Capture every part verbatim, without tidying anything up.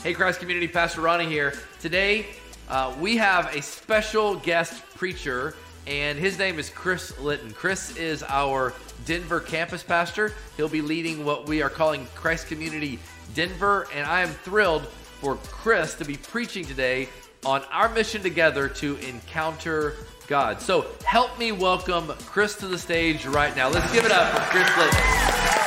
Hey, Christ Community, Pastor Ronnie here. Today, uh, we have a special guest preacher, and his name is Chris Litton. Chris is our Denver campus pastor. He'll be leading what we are calling Christ Community Denver, and I am thrilled for Chris to be preaching today on our mission together to encounter God. So help me welcome Chris to the stage right now. Let's give it up for Chris Litton.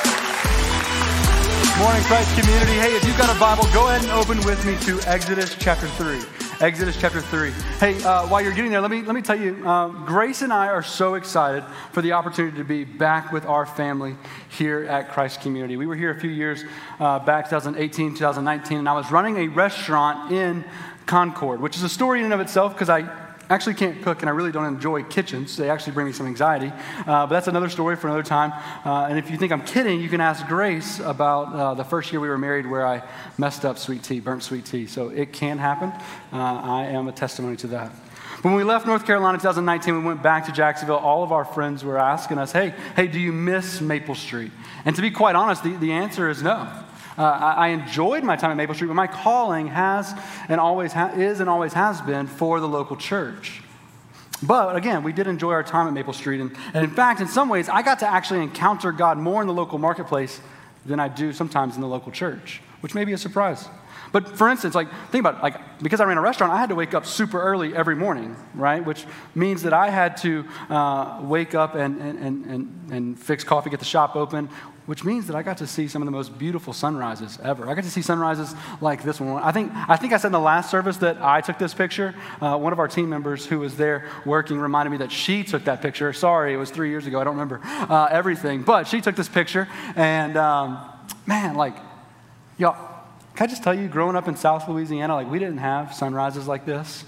Morning, Christ Community. Hey, if you've got a Bible, go ahead and open with me to Exodus chapter three. Exodus chapter three. Hey, uh, while you're getting there, let me let me tell you, um, Grace and I are so excited for the opportunity to be back with our family here at Christ Community. We were here a few years uh, back, twenty eighteen, twenty nineteen, and I was running a restaurant in Concord, which is a story in and of itself because I actually can't cook, and I really don't enjoy kitchens. They actually bring me some anxiety. Uh, but that's another story for another time. Uh, and if you think I'm kidding, you can ask Grace about uh, the first year we were married where I messed up sweet tea, burnt sweet tea. So it can happen. Uh, I am a testimony to that. When we left North Carolina in twenty nineteen, we went back to Jacksonville. All of our friends were asking us, hey, hey, do you miss Maple Street? And to be quite honest, the, the answer is no. Uh, I, I enjoyed my time at Maple Street, but my calling has and always ha- is and always has been for the local church. But again, we did enjoy our time at Maple Street. And, and in fact, in some ways, I got to actually encounter God more in the local marketplace than I do sometimes in the local church, which may be a surprise. But for instance, like think about it, like because I ran a restaurant, I had to wake up super early every morning, right? Which means that I had to uh, wake up and, and, and, and fix coffee, get the shop open, which means that I got to see some of the most beautiful sunrises ever. I got to see sunrises like this one. I think I think I said in the last service that I took this picture. Uh, one of our team members who was there working reminded me that she took that picture. Sorry, it was three years ago. I don't remember uh, everything. But she took this picture, and um, man, like, y'all, can I just tell you, growing up in South Louisiana, like we didn't have sunrises like this.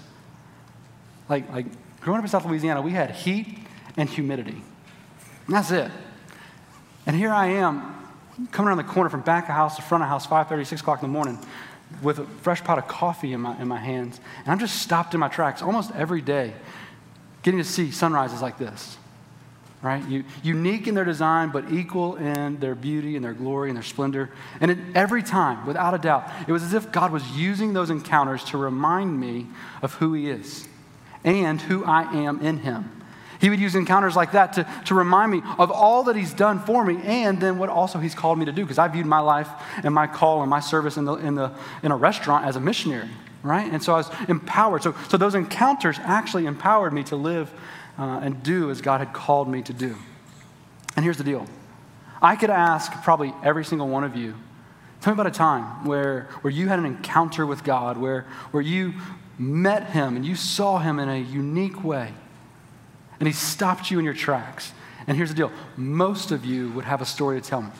Like, like growing up in South Louisiana, we had heat and humidity. And that's it. And here I am, coming around the corner from back of house to front of house, five thirty, six o'clock in the morning, with a fresh pot of coffee in my in my hands. And I'm just stopped in my tracks almost every day, getting to see sunrises like this. Right? You, unique in their design, but equal in their beauty and their glory and their splendor. And it, every time, without a doubt, it was as if God was using those encounters to remind me of who He is and who I am in Him. He would use encounters like that to, to remind me of all that He's done for me and then what also He's called me to do, because I viewed my life and my call and my service in the in the in a restaurant as a missionary, right? And so I was empowered. So, so those encounters actually empowered me to live uh, and do as God had called me to do. And here's the deal. I could ask probably every single one of you, tell me about a time where, where you had an encounter with God, where, where you met Him and you saw Him in a unique way. And He stopped you in your tracks. And here's the deal. Most of you would have a story to tell me.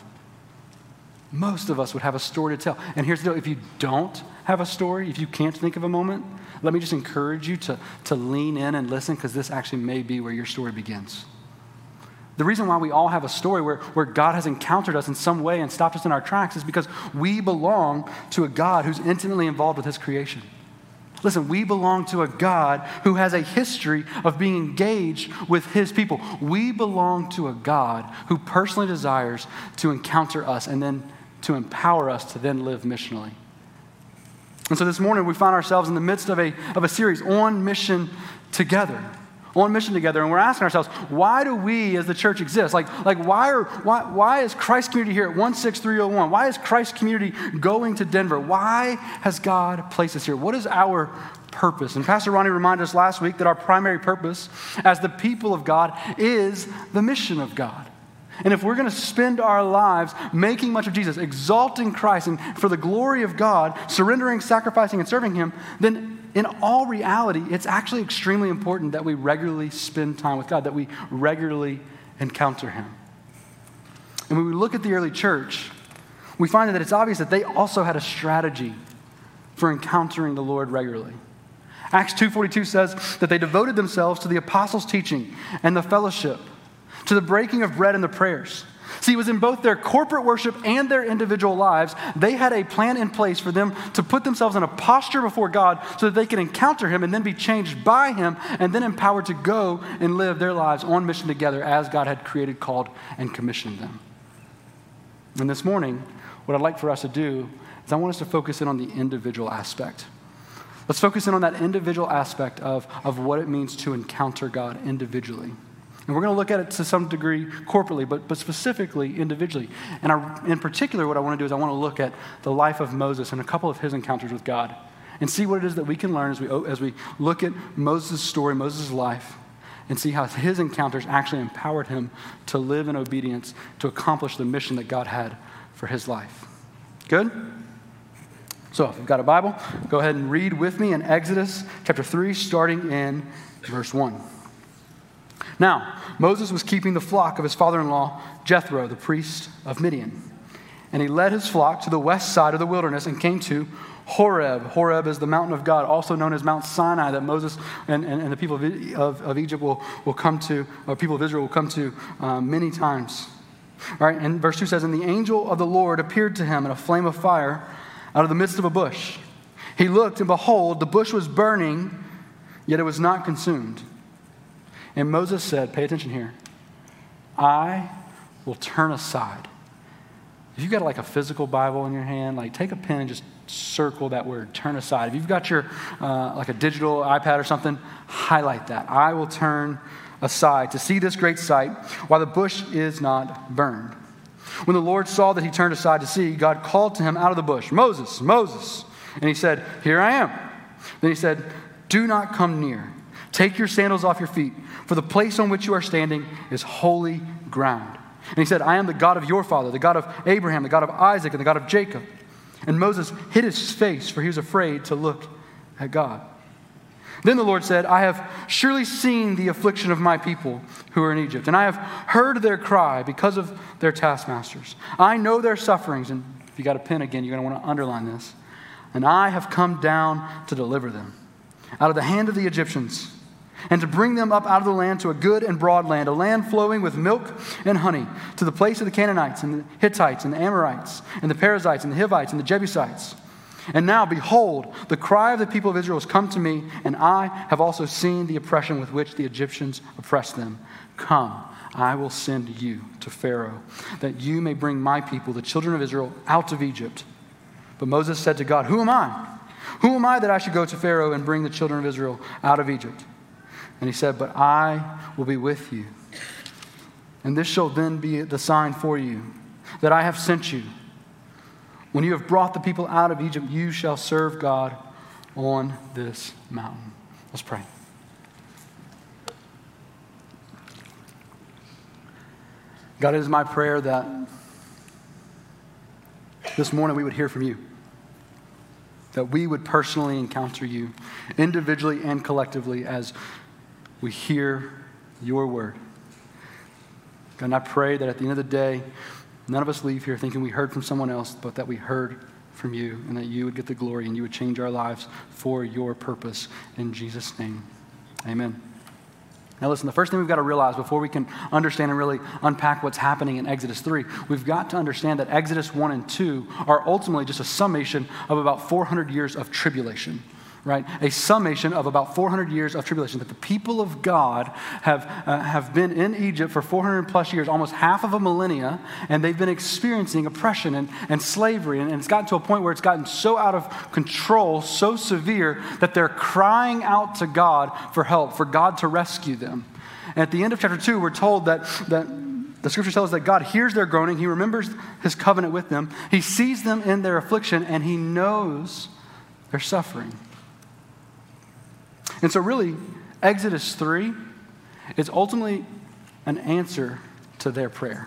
Most of us would have a story to tell. And here's the deal. If you don't have a story, if you can't think of a moment, let me just encourage you to, to lean in and listen, because this actually may be where your story begins. The reason why we all have a story where, where God has encountered us in some way and stopped us in our tracks is because we belong to a God who's intimately involved with His creation. Listen, we belong to a God who has a history of being engaged with His people. We belong to a God who personally desires to encounter us and then to empower us to then live missionally. And so this morning we find ourselves in the midst of a, of a series on mission together. On mission together, and we're asking ourselves, why do we as the church exist? Like, like why are why why is Christ Community here at one six three oh one? Why is Christ Community going to Denver? Why has God placed us here? What is our purpose? And Pastor Ronnie reminded us last week that our primary purpose as the people of God is the mission of God. And if we're going to spend our lives making much of Jesus, exalting Christ, and for the glory of God, surrendering, sacrificing, and serving Him, then in all reality, it's actually extremely important that we regularly spend time with God, that we regularly encounter Him. And when we look at the early church, we find that it's obvious that they also had a strategy for encountering the Lord regularly. Acts two forty-two says that they devoted themselves to the apostles' teaching and the fellowship, to the breaking of bread and the prayers. See, it was in both their corporate worship and their individual lives, they had a plan in place for them to put themselves in a posture before God so that they could encounter Him and then be changed by Him and then empowered to go and live their lives on mission together as God had created, called, and commissioned them. And this morning, what I'd like for us to do is I want us to focus in on the individual aspect. Let's focus in on that individual aspect of, of what it means to encounter God individually. And we're going to look at it to some degree corporately, but, but specifically individually. And I, in particular, what I want to do is I want to look at the life of Moses and a couple of his encounters with God and see what it is that we can learn as we, as we look at Moses' story, Moses' life, and see how his encounters actually empowered him to live in obedience to accomplish the mission that God had for his life. Good? So if you've got a Bible, go ahead and read with me in Exodus chapter three, starting in verse one. Now, Moses was keeping the flock of his father-in-law, Jethro, the priest of Midian. And he led his flock to the west side of the wilderness and came to Horeb. Horeb is the mountain of God, also known as Mount Sinai, that Moses and, and, and the people of, of, of Egypt will, will come to, or people of Israel will come to uh, many times. All right, and verse two says, and the angel of the Lord appeared to him in a flame of fire out of the midst of a bush. He looked, and behold, the bush was burning, yet it was not consumed. And Moses said, pay attention here, I will turn aside. If you've got like a physical Bible in your hand, like take a pen and just circle that word, turn aside. If you've got your, uh, like a digital iPad or something, highlight that. I will turn aside to see this great sight while the bush is not burned. When the Lord saw that he turned aside to see, God called to him out of the bush, Moses, Moses. And he said, here I am. Then he said, do not come near. Take your sandals off your feet, for the place on which you are standing is holy ground. And he said, I am the God of your father, the God of Abraham, the God of Isaac, and the God of Jacob. And Moses hid his face, for he was afraid to look at God. Then the Lord said, I have surely seen the affliction of my people who are in Egypt, and I have heard their cry because of their taskmasters. I know their sufferings, and if you got a pen again, you're going to want to underline this. And I have come down to deliver them out of the hand of the Egyptians, and to bring them up out of the land to a good and broad land, a land flowing with milk and honey, to the place of the Canaanites and the Hittites and the Amorites and the Perizzites and the Hivites and the Jebusites. And now, behold, the cry of the people of Israel has come to me, and I have also seen the oppression with which the Egyptians oppress them. Come, I will send you to Pharaoh, that you may bring my people, the children of Israel, out of Egypt. But Moses said to God, who am I? Who am I that I should go to Pharaoh and bring the children of Israel out of Egypt? And he said, but I will be with you. And this shall then be the sign for you, that I have sent you. When you have brought the people out of Egypt, you shall serve God on this mountain. Let's pray. God, it is my prayer that this morning we would hear from you, that we would personally encounter you individually and collectively as we hear your word. God, and I pray that at the end of the day, none of us leave here thinking we heard from someone else, but that we heard from you and that you would get the glory and you would change our lives for your purpose. In Jesus' name, amen. Now listen, the first thing we've got to realize before we can understand and really unpack what's happening in Exodus three, we've got to understand that Exodus one and two are ultimately just a summation of about four hundred years of tribulation. Right? A summation of about four hundred years of tribulation, that the people of God have, uh, have been in Egypt for four hundred plus years, almost half of a millennia, and they've been experiencing oppression and, and slavery, and, and it's gotten to a point where it's gotten so out of control, so severe, that they're crying out to God for help, for God to rescue them. And at the end of chapter two, we're told that, that the scripture tells us that God hears their groaning, he remembers his covenant with them, he sees them in their affliction, and he knows their suffering. And so really, Exodus three is ultimately an answer to their prayer.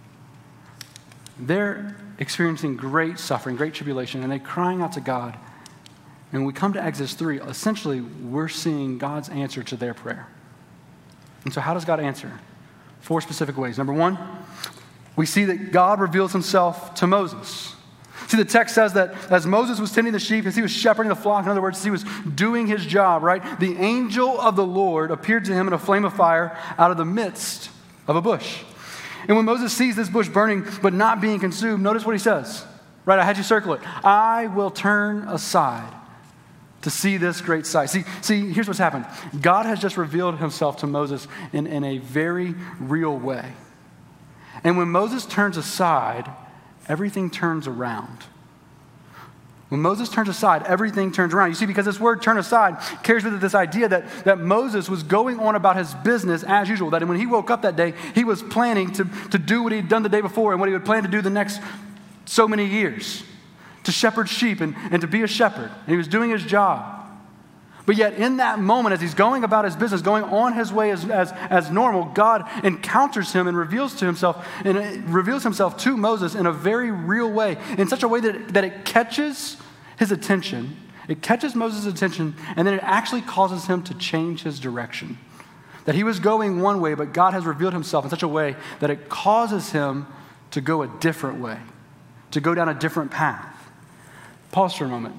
They're experiencing great suffering, great tribulation, and they're crying out to God. And when we come to Exodus three, essentially, we're seeing God's answer to their prayer. And so how does God answer? Four specific ways. Number one, we see that God reveals himself to Moses. See, the text says that as Moses was tending the sheep, as he was shepherding the flock, in other words, as he was doing his job, right? The angel of the Lord appeared to him in a flame of fire out of the midst of a bush. And when Moses sees this bush burning but not being consumed, notice what he says. Right, I had you circle it. I will turn aside to see this great sight. See, see, here's what's happened. God has just revealed himself to Moses in, in a very real way. And when Moses turns aside everything turns around. When Moses turns aside, everything turns around. You see, because this word turn aside carries with it this idea that, that Moses was going on about his business as usual, that when he woke up that day, he was planning to, to do what he'd done the day before and what he would plan to do the next so many years, to shepherd sheep and, and to be a shepherd. And he was doing his job. But yet in that moment, as he's going about his business, going on his way as, as, as normal, God encounters him and reveals to himself and it reveals himself to Moses in a very real way, in such a way that, that it catches his attention. It catches Moses' attention, and then it actually causes him to change his direction. That he was going one way, but God has revealed himself in such a way that it causes him to go a different way, to go down a different path. Pause for a moment.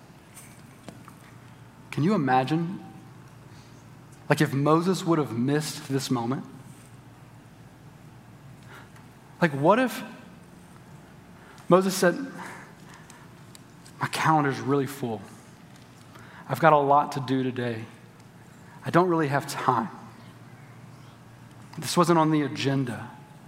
Can you imagine, like if Moses would have missed this moment? Like what if Moses said, my calendar's really full. I've got a lot to do today. I don't really have time. This wasn't on the agenda.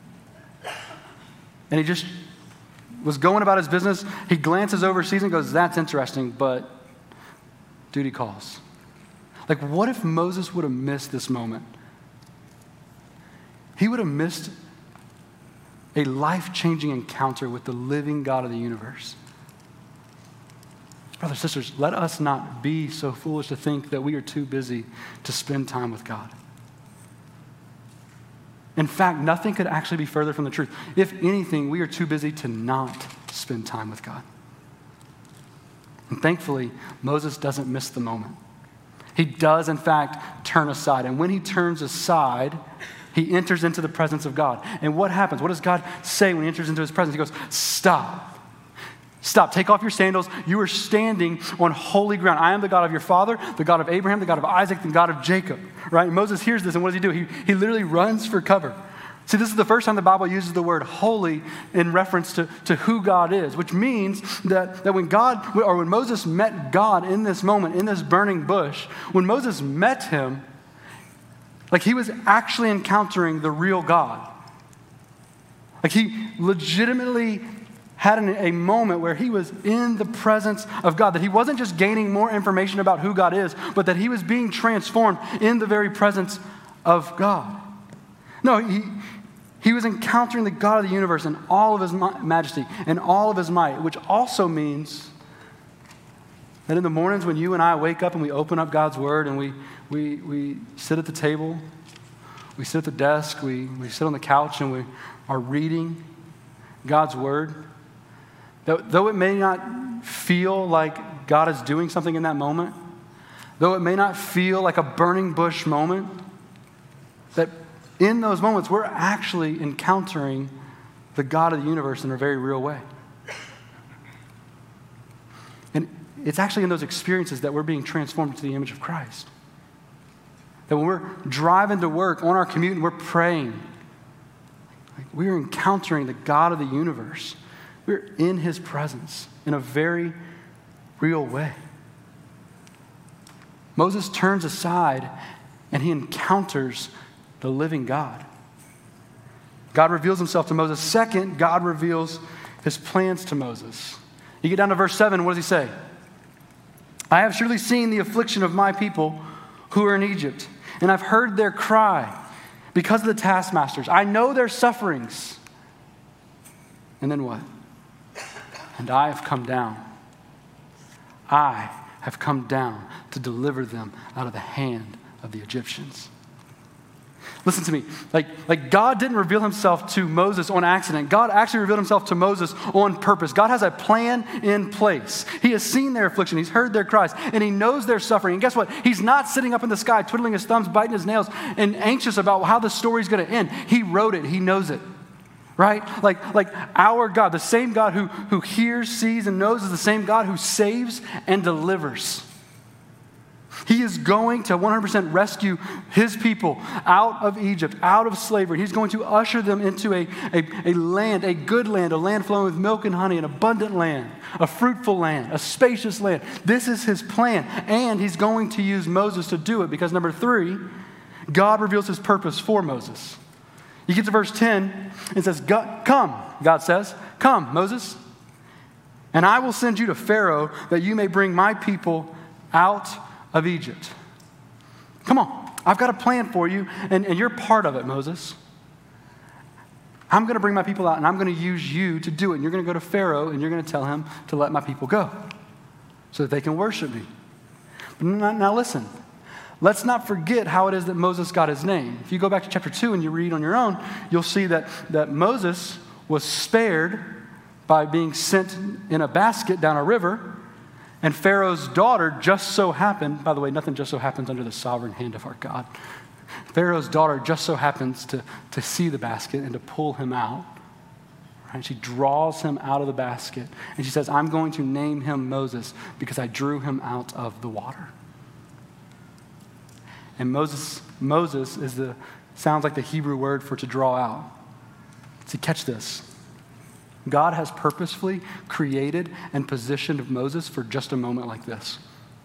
And he just was going about his business. He glances overseas and goes, that's interesting, but duty calls. Like, what if Moses would have missed this moment? He would have missed a life-changing encounter with the living God of the universe. Brothers, sisters, let us not be so foolish to think that we are too busy to spend time with God. In fact, nothing could actually be further from the truth. If anything, we are too busy to not spend time with God. And thankfully, Moses doesn't miss the moment. He does, in fact, turn aside. And when he turns aside, he enters into the presence of God. And what happens? What does God say when he enters into his presence? He goes, stop. Stop. Take off your sandals. You are standing on holy ground. I am the God of your father, the God of Abraham, the God of Isaac, the God of Jacob. Right? And Moses hears this, and what does he do? He, he literally runs for cover. See, this is the first time the Bible uses the word holy in reference to, to who God is, which means that, that when God, or when Moses met God in this moment, in this burning bush, when Moses met him, like he was actually encountering the real God. Like he legitimately had an, a moment where he was in the presence of God, that he wasn't just gaining more information about who God is, but that he was being transformed in the very presence of God. No, he, he was encountering the God of the universe in all of his majesty and all of his might, which also means that in the mornings when you and I wake up and we open up God's word and we, we, we sit at the table, we sit at the desk, we, we sit on the couch and we are reading God's word, though it may not feel like God is doing something in that moment, though it may not feel like a burning bush moment, that in those moments, we're actually encountering the God of the universe in a very real way. And it's actually in those experiences that we're being transformed into the image of Christ. That when we're driving to work on our commute and we're praying, like we're encountering the God of the universe. We're in his presence in a very real way. Moses turns aside and he encounters the living God. God reveals himself to Moses. Second, God reveals his plans to Moses. You get down to verse seven, what does he say? I have surely seen the affliction of my people who are in Egypt, and I've heard their cry because of the taskmasters. I know their sufferings. And then what? And I have come down. I have come down to deliver them out of the hand of the Egyptians. Listen to me. Like, like God didn't reveal himself to Moses on accident. God actually revealed himself to Moses on purpose. God has a plan in place. He has seen their affliction. He's heard their cries. And he knows their suffering. And guess what? He's not sitting up in the sky, twiddling his thumbs, biting his nails, and anxious about how the story's going to end. He wrote it. He knows it. Right? Like, like our God, the same God who, who hears, sees, and knows is the same God who saves and delivers. He is going to one hundred percent rescue his people out of Egypt, out of slavery. He's going to usher them into a, a, a land, a good land, a land flowing with milk and honey, an abundant land, a fruitful land, a spacious land. This is his plan, and he's going to use Moses to do it because, number three, God reveals his purpose for Moses. You get to verse ten, it says, come, God says, come, Moses, and I will send you to Pharaoh that you may bring my people out of Egypt. Come on, I've got a plan for you, and, and you're part of it, Moses. I'm going to bring my people out, and I'm going to use you to do it. And you're going to go to Pharaoh, and you're going to tell him to let my people go so that they can worship me. But now, now listen, let's not forget how it is that Moses got his name. If you go back to chapter two and you read on your own, you'll see that, that Moses was spared by being sent in a basket down a river, and Pharaoh's daughter just so happened, by the way, nothing just so happens under the sovereign hand of our God. Pharaoh's daughter just so happens to, to see the basket and to pull him out. Right? She draws him out of the basket, and she says, I'm going to name him Moses because I drew him out of the water. And Moses, Moses is the, sounds like the Hebrew word for to draw out. See, catch this. God has purposefully created and positioned Moses for just a moment like this.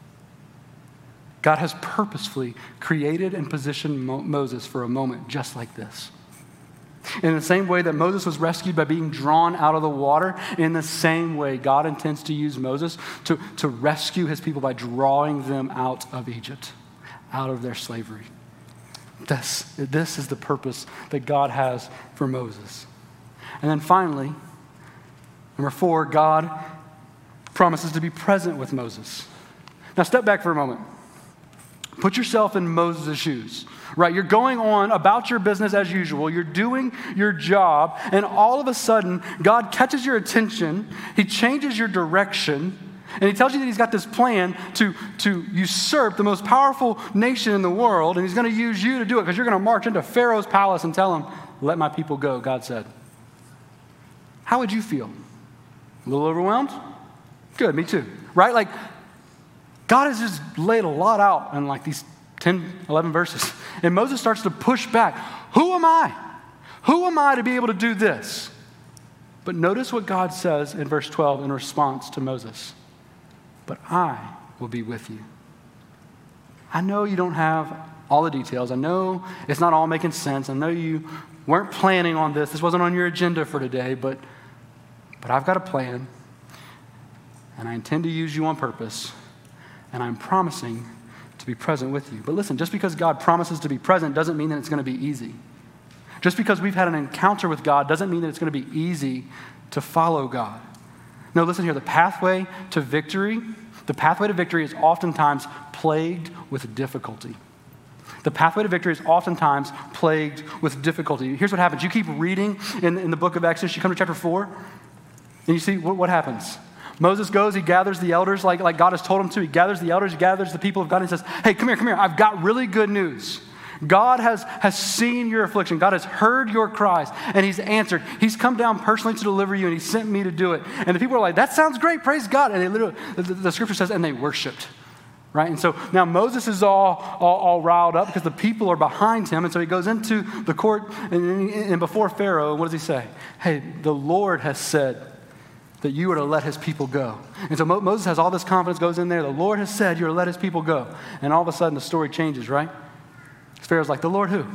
God has purposefully created and positioned Mo- Moses for a moment just like this. In the same way that Moses was rescued by being drawn out of the water, in the same way God intends to use Moses to, to rescue his people by drawing them out of Egypt, out of their slavery. This, this is the purpose that God has for Moses. And then finally, number four, God promises to be present with Moses. Now step back for a moment. Put yourself in Moses' shoes, right? You're going on about your business as usual. You're doing your job, and all of a sudden, God catches your attention. He changes your direction, and he tells you that he's got this plan to, to usurp the most powerful nation in the world, and he's going to use you to do it because you're going to march into Pharaoh's palace and tell him, let my people go, God said. How would you feel? A little overwhelmed? Good, me too, right? Like, God has just laid a lot out in like these ten, eleven verses. And Moses starts to push back. Who am I? Who am I to be able to do this? But notice what God says in verse twelve in response to Moses. But I will be with you. I know you don't have all the details. I know it's not all making sense. I know you weren't planning on this. This wasn't on your agenda for today, but, but I've got a plan. And I intend to use you on purpose. And I'm promising to be present with you. But listen, just because God promises to be present doesn't mean that it's going to be easy. Just because we've had an encounter with God doesn't mean that it's going to be easy to follow God. No, listen here, the pathway to victory, the pathway to victory is oftentimes plagued with difficulty. The pathway to victory is oftentimes plagued with difficulty. Here's what happens. You keep reading in, in the book of Exodus, you come to chapter four, and you see what, what happens. Moses goes, he gathers the elders like, like God has told him to. He gathers the elders, he gathers the people of God, and he says, hey, come here, come here. I've got really good news. God has, has seen your affliction. God has heard your cries, and he's answered. He's come down personally to deliver you, and he sent me to do it. And the people are like, that sounds great, praise God. And they literally, the, the scripture says, and they worshiped. Right? And so now Moses is all, all, all riled up because the people are behind him. And so he goes into the court and, and before Pharaoh, what does he say? Hey, the Lord has said that you are to let his people go. And so Mo- Moses has all this confidence, goes in there. The Lord has said you're to let his people go. And all of a sudden the story changes, right? Pharaoh's like, the Lord who?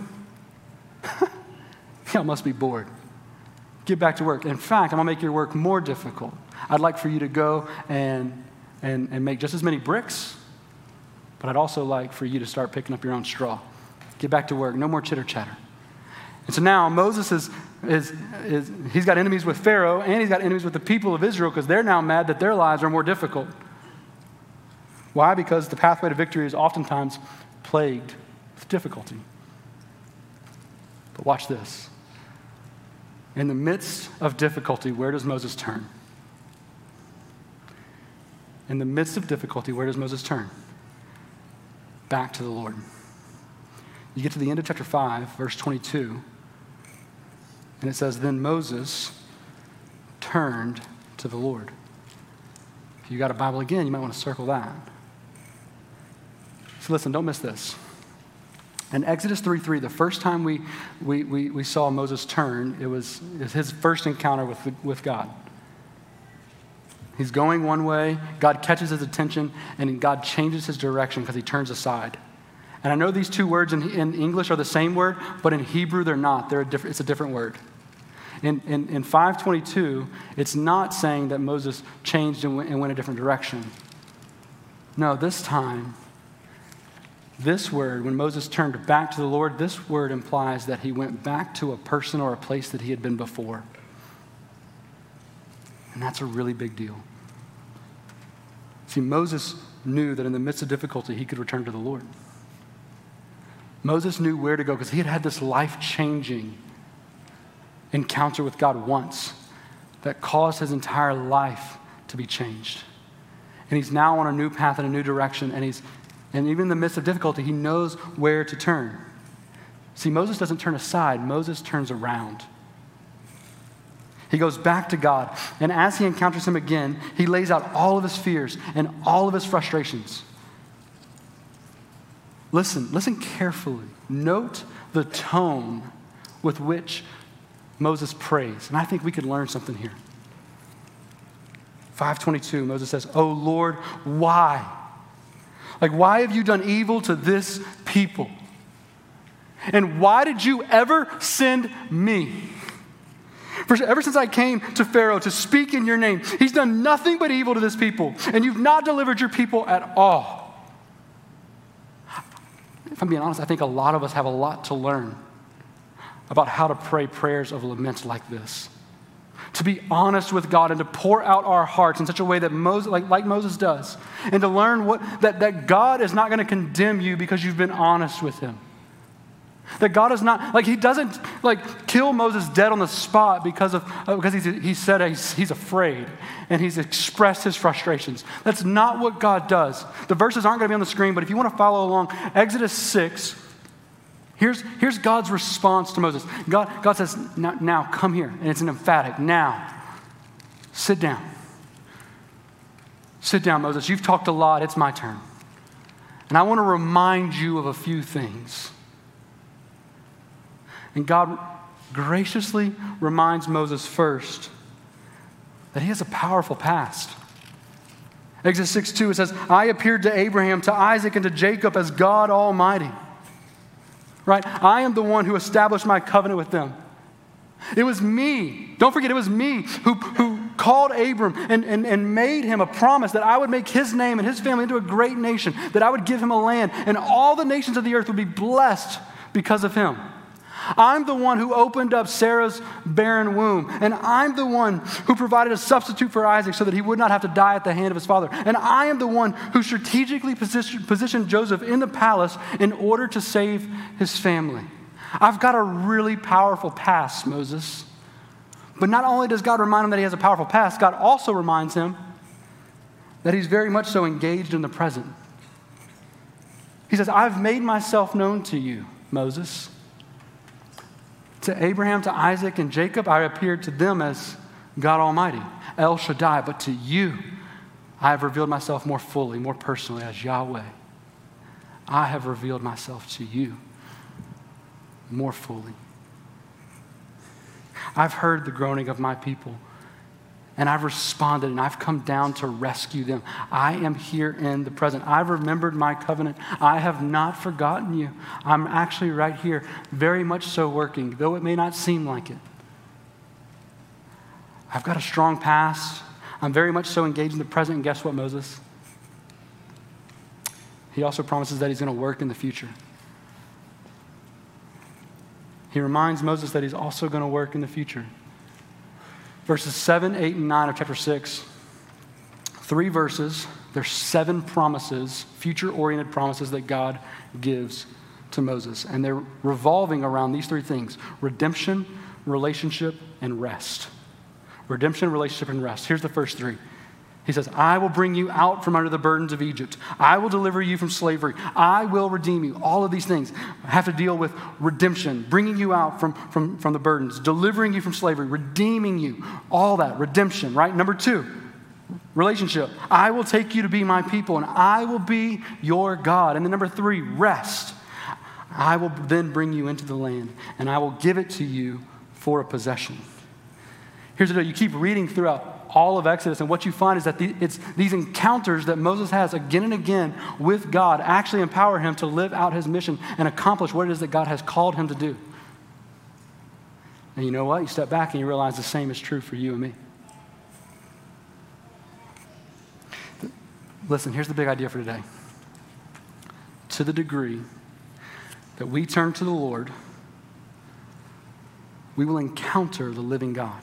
Y'all must be bored. Get back to work. In fact, I'm going to make your work more difficult. I'd like for you to go and, and, and make just as many bricks, but I'd also like for you to start picking up your own straw. Get back to work. No more chitter chatter. And so now Moses is, is, is, he's got enemies with Pharaoh, and he's got enemies with the people of Israel because they're now mad that their lives are more difficult. Why? Because the pathway to victory is oftentimes plagued with difficulty. But watch this. In the midst of difficulty, where does Moses turn? In the midst of difficulty, where does Moses turn? Back to the Lord. You get to the end of chapter five, verse twenty-two, and it says, then Moses turned to the Lord. If you got a Bible again, you might want to circle that. So listen, don't miss this. In Exodus three three, the first time we, we, we, we saw Moses turn, it was, it was his first encounter with, with God. He's going one way, God catches his attention, and God changes his direction because he turns aside. And I know these two words in, in English are the same word, but in Hebrew they're not. They're a different, it's a different word. In, in, in five twenty-two, it's not saying that Moses changed and went, and went a different direction. No, this time, this word, when Moses turned back to the Lord, this word implies that he went back to a person or a place that he had been before. And that's a really big deal. See, Moses knew that in the midst of difficulty, he could return to the Lord. Moses knew where to go because he had had this life-changing encounter with God once that caused his entire life to be changed. And he's now on a new path in a new direction, and he's and even in the midst of difficulty, he knows where to turn. See, Moses doesn't turn aside, Moses turns around. He goes back to God, and as he encounters him again, he lays out all of his fears and all of his frustrations. Listen, listen carefully. Note the tone with which Moses prays. And I think we could learn something here. five twenty-two, Moses says, "Oh Lord, why? Like, why have you done evil to this people? And why did you ever send me? For ever since I came to Pharaoh to speak in your name, he's done nothing but evil to this people, and you've not delivered your people at all." If I'm being honest, I think a lot of us have a lot to learn about how to pray prayers of lament like this. To be honest with God and to pour out our hearts in such a way that Moses, like, like Moses does, and to learn what that, that God is not going to condemn you because you've been honest with him. That God is not, like, he doesn't, like, kill Moses dead on the spot because of uh, because he's, he said he's, he's afraid and he's expressed his frustrations. That's not what God does. The verses aren't going to be on the screen, but if you want to follow along, Exodus six, here's, here's God's response to Moses. God, God says, now, now come here, and it's an emphatic, now, sit down. Sit down, Moses. You've talked a lot. It's my turn. And I want to remind you of a few things. And God graciously reminds Moses first that he has a powerful past. Exodus six two, it says, "I appeared to Abraham, to Isaac, and to Jacob as God Almighty." Right? I am the one who established my covenant with them. It was me. Don't forget, it was me who, who called Abram and, and, and made him a promise that I would make his name and his family into a great nation, that I would give him a land, and all the nations of the earth would be blessed because of him. I'm the one who opened up Sarah's barren womb. And I'm the one who provided a substitute for Isaac so that he would not have to die at the hand of his father. And I am the one who strategically positioned, positioned Joseph in the palace in order to save his family. I've got a really powerful past, Moses. But not only does God remind him that he has a powerful past, God also reminds him that he's very much so engaged in the present. He says, "I've made myself known to you, Moses. To Abraham, to Isaac, and Jacob, I appeared to them as God Almighty, El Shaddai. But to you, I have revealed myself more fully, more personally as Yahweh. I have revealed myself to you more fully. I've heard the groaning of my people, and I've responded, and I've come down to rescue them. I am here in the present. I've remembered my covenant. I have not forgotten you. I'm actually right here, very much so working, though it may not seem like it. I've got a strong past. I'm very much so engaged in the present, and guess what, Moses? He also promises that he's going to work in the future. He reminds Moses that he's also going to work in the future. Verses seven, eight, and nine of chapter six. Three verses. There's seven promises, future-oriented promises that God gives to Moses. And they're revolving around these three things: redemption, relationship, and rest. Redemption, relationship, and rest. Here's the first three. He says, "I will bring you out from under the burdens of Egypt. I will deliver you from slavery. I will redeem you." All of these things have to deal with redemption, bringing you out from, from, from the burdens, delivering you from slavery, redeeming you, all that, redemption, right? Number two, relationship. I will take you to be my people, and I will be your God. And then number three, rest. I will then bring you into the land, and I will give it to you for a possession. Here's the deal. You keep reading throughout all of Exodus. And what you find is that the, it's these encounters that Moses has again and again with God actually empower him to live out his mission and accomplish what it is that God has called him to do. And you know what? You step back and you realize the same is true for you and me. Listen, here's the big idea for today. To the degree that we turn to the Lord, we will encounter the living God.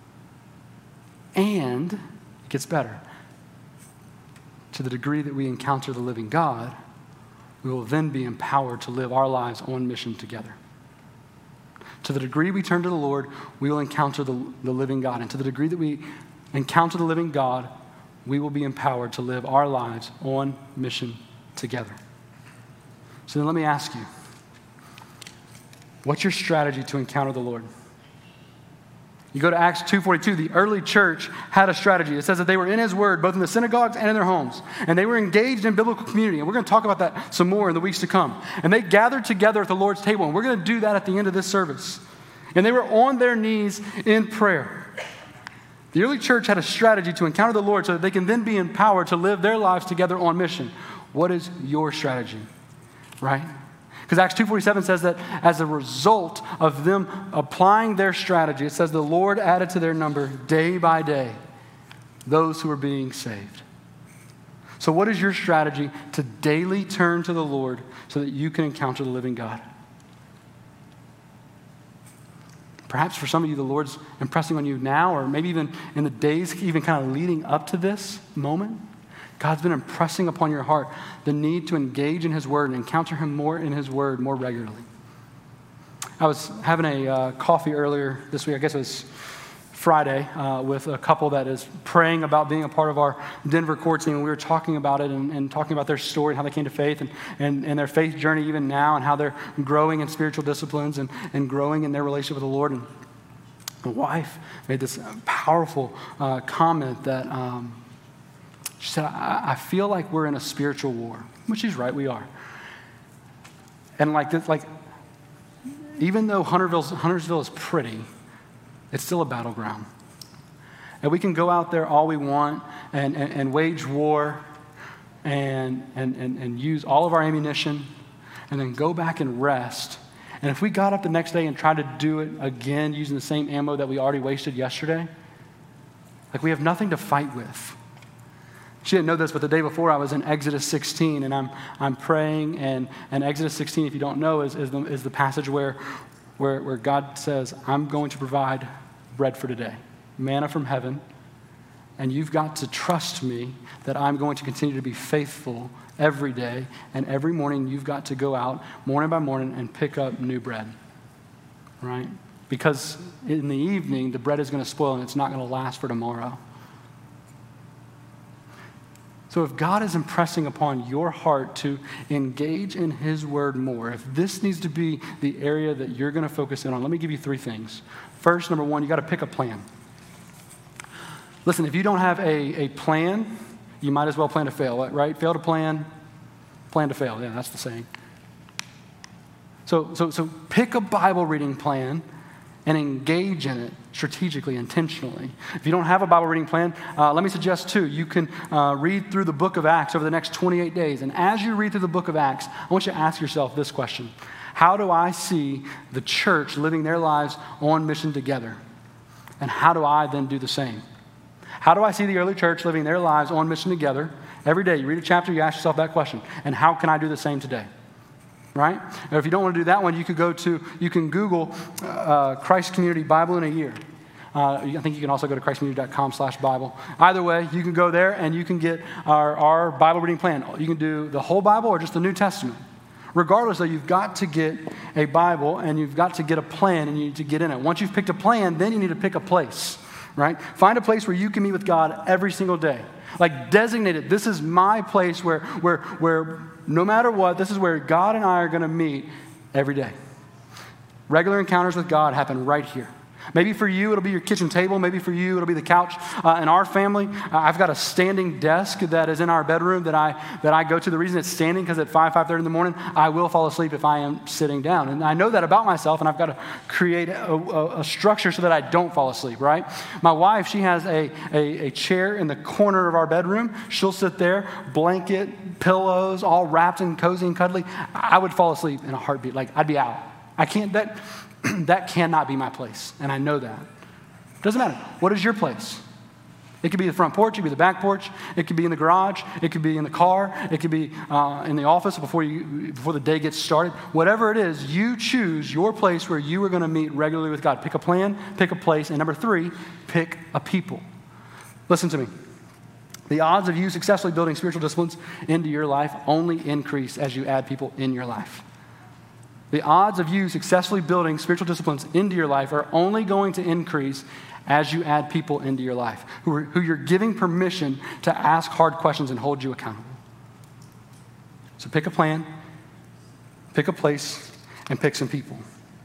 And it gets better. To the degree that we encounter the living God, we will then be empowered to live our lives on mission together. To the degree we turn to the Lord, we will encounter the, the living God. And to the degree that we encounter the living God, we will be empowered to live our lives on mission together. So then let me ask you, what's your strategy to encounter the Lord? You go to Acts two forty-two, the early church had a strategy. It says that they were in his word, both in the synagogues and in their homes. And they were engaged in biblical community. And we're going to talk about that some more in the weeks to come. And they gathered together at the Lord's table. And we're going to do that at the end of this service. And they were on their knees in prayer. The early church had a strategy to encounter the Lord so that they can then be empowered to live their lives together on mission. What is your strategy? Right? Because Acts two forty-seven says that as a result of them applying their strategy, it says the Lord added to their number day by day those who are being saved. So what is your strategy to daily turn to the Lord so that you can encounter the living God? Perhaps for some of you, the Lord's impressing on you now, or maybe even in the days even kind of leading up to this moment. God's been impressing upon your heart the need to engage in his word and encounter him more in his word more regularly. I was having a uh, coffee earlier this week, I guess it was Friday, uh, with a couple that is praying about being a part of our Denver core team. And we were talking about it and, and talking about their story and how they came to faith and, and, and their faith journey even now and how they're growing in spiritual disciplines and, and growing in their relationship with the Lord. And the wife made this powerful uh, comment that um, she said, I, I feel like we're in a spiritual war, which she's right, we are. And like this, like even though Huntersville's, Huntersville is pretty, it's still a battleground. And we can go out there all we want and, and, and wage war and, and, and, and use all of our ammunition and then go back and rest. And if we got up the next day and tried to do it again using the same ammo that we already wasted yesterday, like we have nothing to fight with. She didn't know this, but the day before I was in Exodus sixteen, and I'm I'm praying, and, and Exodus sixteen, if you don't know, is, is, the, is the passage where, where, where God says, I'm going to provide bread for today, manna from heaven, and you've got to trust me that I'm going to continue to be faithful every day, and every morning you've got to go out morning by morning and pick up new bread, right? Because in the evening, the bread is going to spoil and it's not going to last for tomorrow. So if God is impressing upon your heart to engage in his word more, if this needs to be the area that you're going to focus in on, let me give you three things. First, number one, you got to pick a plan. Listen, if you don't have a, a plan, you might as well plan to fail, right? Fail to plan, plan to fail. Yeah, that's the saying. So, so, so pick a Bible reading plan and engage in it strategically, intentionally. If you don't have a Bible reading plan, uh, let me suggest two. You can uh, read through the book of Acts over the next twenty-eight days. And as you read through the book of Acts, I want you to ask yourself this question. How do I see the church living their lives on mission together? And how do I then do the same? How do I see the early church living their lives on mission together? Every day you read a chapter, you ask yourself that question. And how can I do the same today? Right? Or if you don't want to do that one, you could go to, you can Google uh, Christ Community Bible in a Year. Uh, I think you can also go to christcommunity.com slash Bible. Either way, you can go there and you can get our, our Bible reading plan. You can do the whole Bible or just the New Testament. Regardless, though, you've got to get a Bible and you've got to get a plan and you need to get in it. Once you've picked a plan, then you need to pick a place, right? Find a place where you can meet with God every single day. Like designate it. This is my place where, where, where no matter what, this is where God and I are going to meet every day. Regular encounters with God happen right here. Maybe for you, it'll be your kitchen table. Maybe for you, it'll be the couch. Uh, in our family, uh, I've got a standing desk that is in our bedroom that I that I go to. The reason it's standing, because at five, five thirty in the morning, I will fall asleep if I am sitting down. And I know that about myself, and I've got to create a, a, a structure so that I don't fall asleep, right? My wife, she has a, a, a chair in the corner of our bedroom. She'll sit there, blanket, pillows, all wrapped and cozy and cuddly. I would fall asleep in a heartbeat. Like, I'd be out. I can't, that, that cannot be my place, and I know that. Doesn't matter. What is your place? It could be the front porch, it could be the back porch, it could be in the garage, it could be in the car, it could be uh, in the office before you before the day gets started. Whatever it is, you choose your place where you are going to meet regularly with God. Pick a plan, pick a place, and number three, pick a people. Listen to me. The odds of you successfully building spiritual disciplines into your life only increase as you add people in your life. The odds of you successfully building spiritual disciplines into your life are only going to increase as you add people into your life who, are, who you're giving permission to ask hard questions and hold you accountable. So pick a plan, pick a place, and pick some people.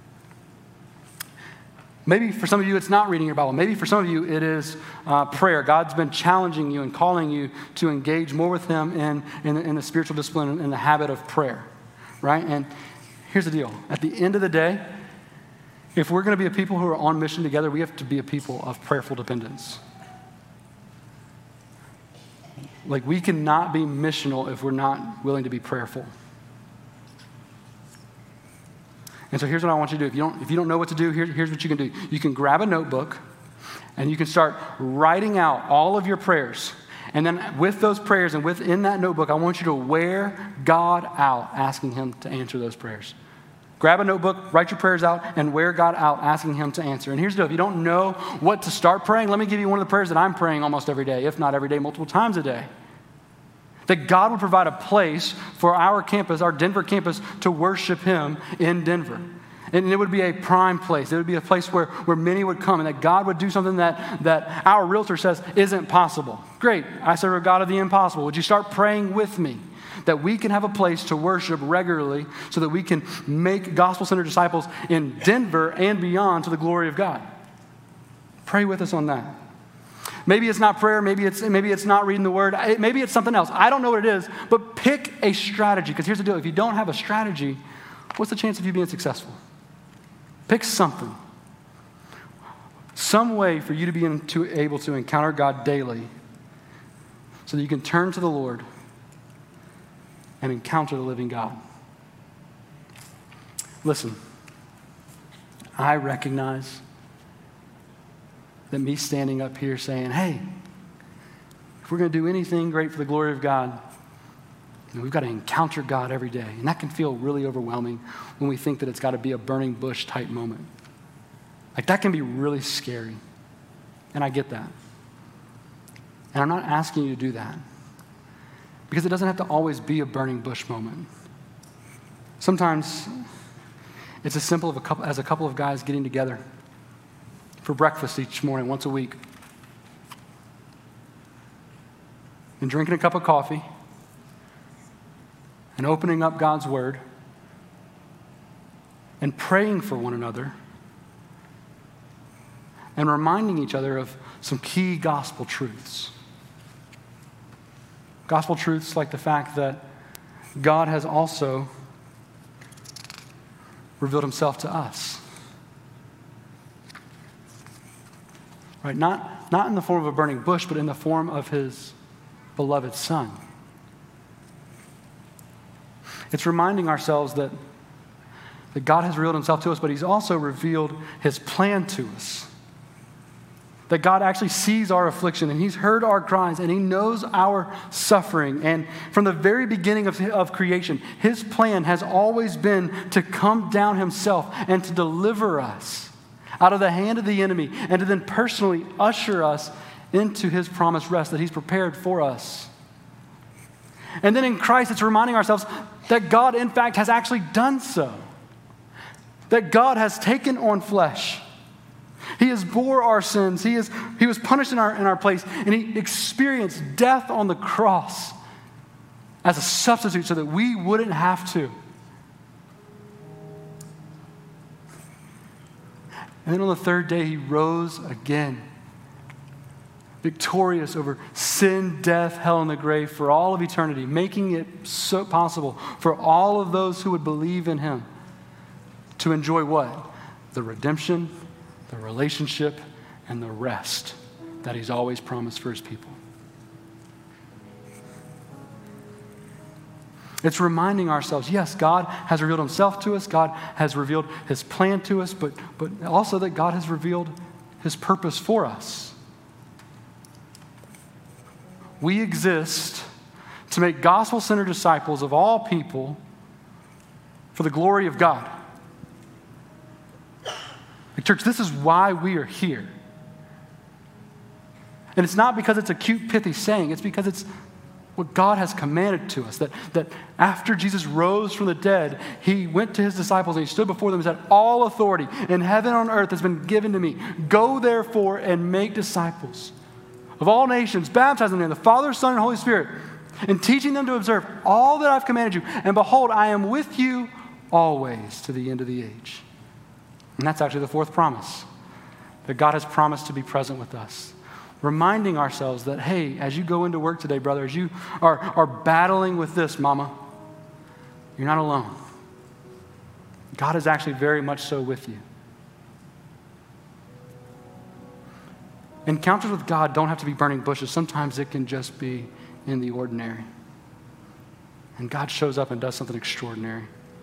Maybe for some of you, it's not reading your Bible. Maybe for some of you, it is uh, prayer. God's been challenging you and calling you to engage more with Him in, in, in the spiritual discipline and the habit of prayer, right? And here's the deal. At the end of the day, if we're going to be a people who are on mission together, we have to be a people of prayerful dependence. Like, we cannot be missional if we're not willing to be prayerful. And so here's what I want you to do. If you don't, if you don't know what to do, here, here's what you can do. You can grab a notebook and you can start writing out all of your prayers. And then with those prayers and within that notebook, I want you to wear God out, asking Him to answer those prayers. Grab a notebook, write your prayers out, and wear God out, asking Him to answer. And here's the deal. If you don't know what to start praying, let me give you one of the prayers that I'm praying almost every day, if not every day, multiple times a day. That God would provide a place for our campus, our Denver campus, to worship Him in Denver. And it would be a prime place. It would be a place where, where many would come, and that God would do something that, that our realtor says isn't possible. Great. I serve a God of the impossible. Would you start praying with me that we can have a place to worship regularly so that we can make gospel-centered disciples in Denver and beyond to the glory of God? Pray with us on that. Maybe it's not prayer, maybe it's maybe it's not reading the word, maybe it's something else. I don't know what it is, but pick a strategy. Because here's the deal, if you don't have a strategy, what's the chance of you being successful? Pick something. Some way for you to be in, to, able to encounter God daily so that you can turn to the Lord and encounter the living God. Listen, I recognize that me standing up here saying, hey, if we're going to do anything great for the glory of God, we've got to encounter God every day. And that can feel really overwhelming when we think that it's got to be a burning bush type moment. Like, that can be really scary. And I get that. And I'm not asking you to do that, because it doesn't have to always be a burning bush moment. Sometimes it's as simple of a couple, as a couple of guys getting together for breakfast each morning, once a week, and drinking a cup of coffee and opening up God's Word and praying for one another and reminding each other of some key gospel truths. Gospel truths like the fact that God has also revealed Himself to us. Right? Not, not in the form of a burning bush, but in the form of His beloved Son. It's reminding ourselves that, that God has revealed Himself to us, but He's also revealed His plan to us. That God actually sees our affliction, and He's heard our cries, and He knows our suffering. And from the very beginning of, of creation, His plan has always been to come down Himself and to deliver us out of the hand of the enemy, and to then personally usher us into His promised rest that He's prepared for us. And then in Christ, it's reminding ourselves that God, in fact, has actually done so. That God has taken on flesh. He has bore our sins. He, is, he was punished in our, in our place, and He experienced death on the cross as a substitute so that we wouldn't have to. And then on the third day, he rose again, victorious over sin, death, hell, and the grave for all of eternity, making it so possible for all of those who would believe in him to enjoy what? The redemption, the relationship, and the rest that he's always promised for his people. It's reminding ourselves, yes, God has revealed himself to us. God has revealed his plan to us, but, but also that God has revealed his purpose for us. We exist to make gospel-centered disciples of all people for the glory of God. Like, church, this is why we are here. And it's not because it's a cute, pithy saying. It's because it's what God has commanded to us, that, that after Jesus rose from the dead, he went to his disciples and he stood before them and said, all authority in heaven and on earth has been given to me. Go therefore and make disciples of all nations, baptizing them in the Father, Son, and Holy Spirit, and teaching them to observe all that I've commanded you. And behold, I am with you always to the end of the age. And that's actually the fourth promise, that God has promised to be present with us. Reminding ourselves that, hey, as you go into work today, brother, as you are, are battling with this, mama, you're not alone. God is actually very much so with you. Encounters with God don't have to be burning bushes. Sometimes it can just be in the ordinary. And God shows up and does something extraordinary.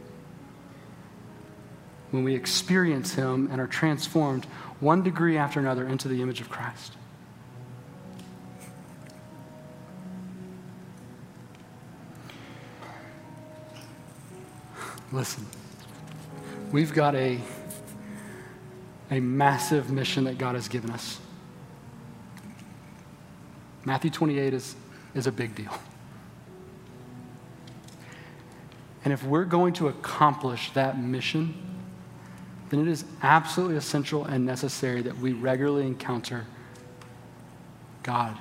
When we experience him and are transformed one degree after another into the image of Christ. Listen, we've got a, a massive mission that God has given us. Matthew twenty-eight is, is a big deal. And if we're going to accomplish that mission, then it is absolutely essential and necessary that we regularly encounter God.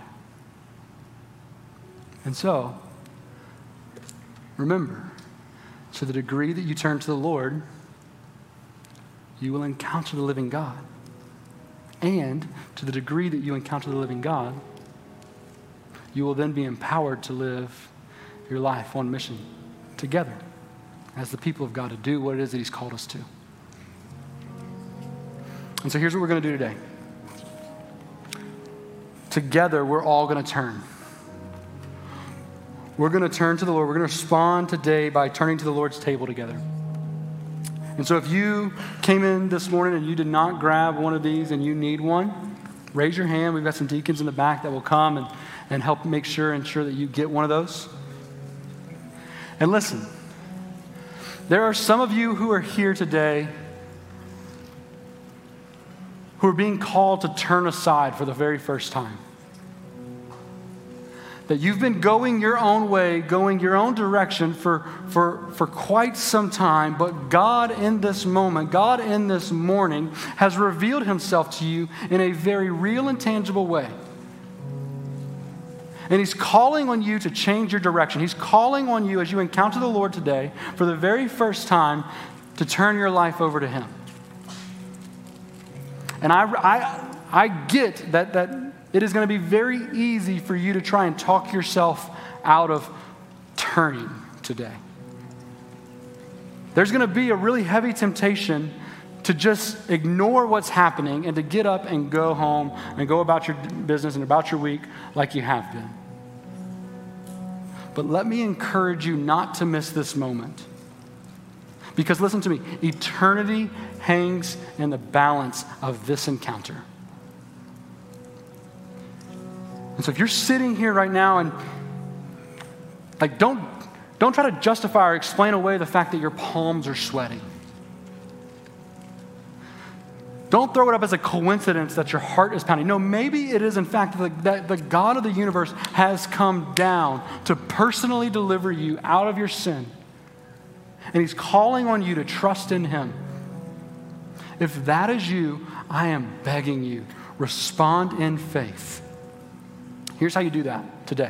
And so, remember, to the degree that you turn to the Lord, you will encounter the living God. And to the degree that you encounter the living God, you will then be empowered to live your life on mission together as the people of God to do what it is that he's called us to. And so here's what we're going to do today. Together, we're all going to turn. We're going to turn to the Lord. We're going to respond today by turning to the Lord's table together. And so if you came in this morning and you did not grab one of these and you need one, raise your hand. We've got some deacons in the back that will come and, and help make sure, ensure that you get one of those. And listen, there are some of you who are here today who are being called to turn aside for the very first time. That you've been going your own way, going your own direction for, for, for quite some time, but God in this moment, God in this morning has revealed himself to you in a very real and tangible way. And he's calling on you to change your direction. He's calling on you as you encounter the Lord today for the very first time to turn your life over to him. And I, I, I get that that it is going to be very easy for you to try and talk yourself out of turning today. There's going to be a really heavy temptation to just ignore what's happening and to get up and go home and go about your business and about your week like you have been. But let me encourage you not to miss this moment. Because listen to me, eternity hangs in the balance of this encounter. And so if you're sitting here right now and like don't, don't try to justify or explain away the fact that your palms are sweating. Don't throw it up as a coincidence that your heart is pounding. No, maybe it is in fact that the, that the God of the universe has come down to personally deliver you out of your sin. And he's calling on you to trust in him. If that is you, I am begging you, respond in faith. Here's how you do that today.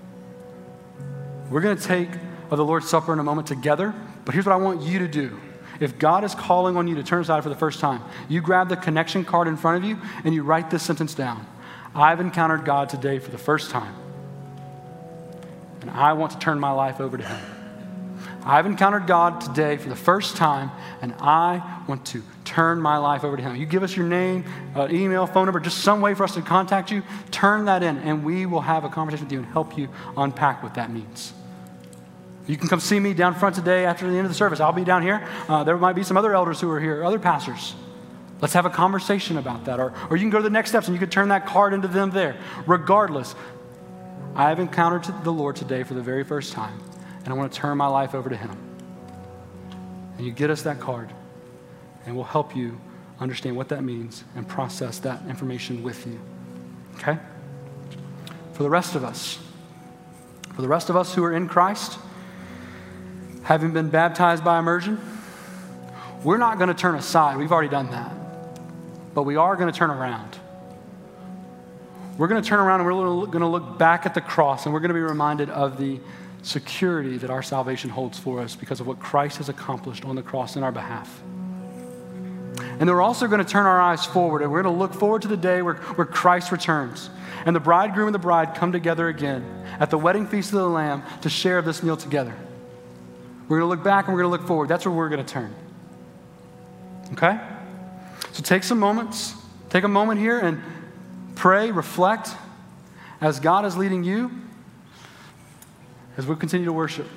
We're going to take the Lord's Supper in a moment together, but here's what I want you to do. If God is calling on you to turn aside for the first time, you grab the connection card in front of you and you write this sentence down. I've encountered God today for the first time, and I want to turn my life over to him. I've encountered God today for the first time, and I want to turn my life over to him. You give us your name, uh, email, phone number, just some way for us to contact you. Turn that in, and we will have a conversation with you and help you unpack what that means. You can come see me down front today after the end of the service. I'll be down here. Uh, there might be some other elders who are here, other pastors. Let's have a conversation about that. Or, or you can go to the next steps, and you can turn that card into them there. Regardless, I have encountered the Lord today for the very first time, and I want to turn my life over to him. And you get us that card, and we'll help you understand what that means and process that information with you. Okay? For the rest of us, for the rest of us who are in Christ, having been baptized by immersion, we're not going to turn aside. We've already done that. But we are going to turn around. We're going to turn around and we're going to look back at the cross, and we're going to be reminded of the security that our salvation holds for us because of what Christ has accomplished on the cross in our behalf. And then we're also going to turn our eyes forward, and we're going to look forward to the day where, where Christ returns. And the bridegroom and the bride come together again at the wedding feast of the Lamb to share this meal together. We're going to look back and we're going to look forward. That's where we're going to turn. Okay? So take some moments, take a moment here and pray, reflect as God is leading you as we continue to worship.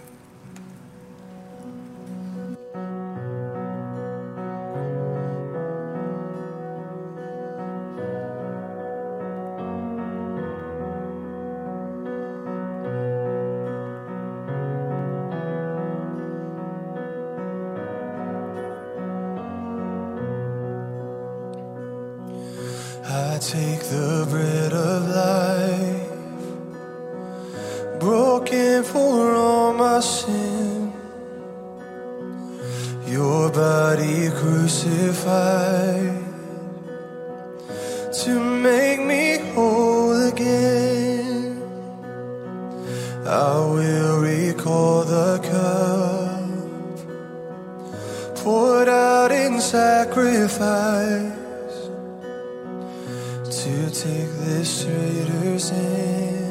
I take the bread of life, broken for all my sin, your body crucified to make me whole again. I will recall the cup poured out in sacrifice to take this traitor's sin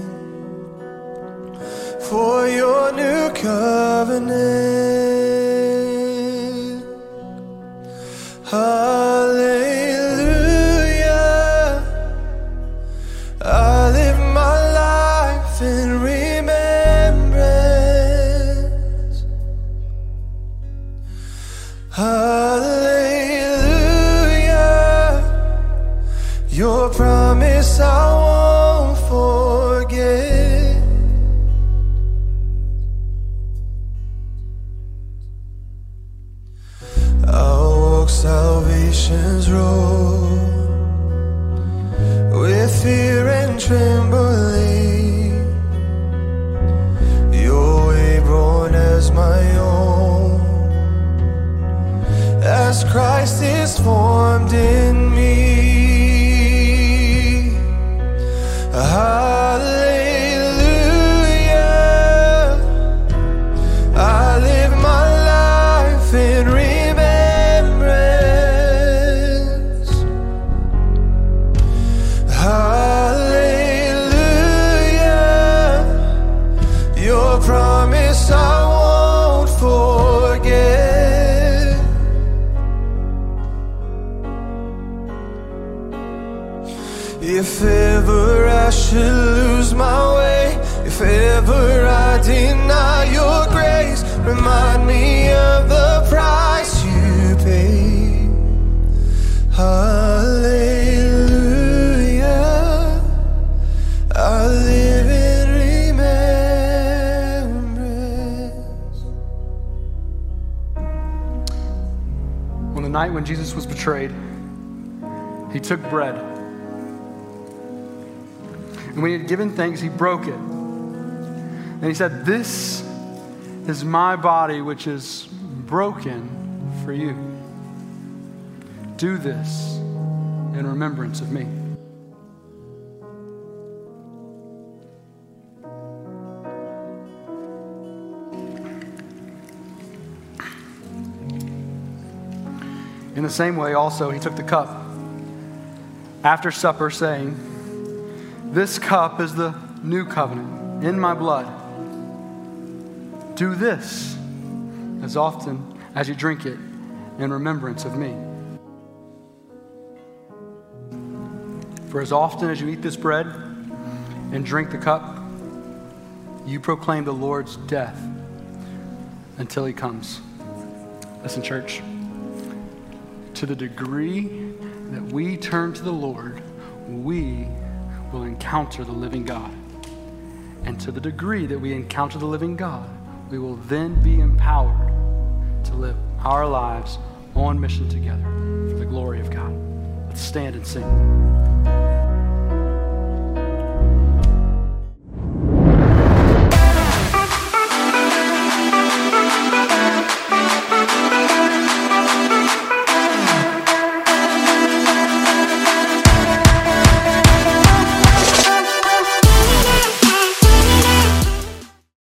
for your new covenant. Hallelujah. I live my life in remembrance. Hallelujah. Your promise I won't forget. I'll walk salvation's road with fear and trembling, your way born as my own, as Christ is formed in me. Hallelujah. I live my life in remembrance. Hallelujah. Your promise I won't forget. If ever I should lose my way, if ever I deny your grace, remind me of the price you paid. Hallelujah. I live in remembrance. On the night when Jesus was betrayed, he took bread. And when he had given thanks, he broke it. And he said, "This is my body, which is broken for you. Do this in remembrance of me." In the same way, also, he took the cup after supper, saying, "This cup is the new covenant in my blood. Do this as often as you drink it in remembrance of me. For as often as you eat this bread and drink the cup, you proclaim the Lord's death until he comes." Listen, church, to the degree that we turn to the Lord, we will encounter the living God. And to the degree that we encounter the living God, we will then be empowered to live our lives on mission together for the glory of God. Let's stand and sing.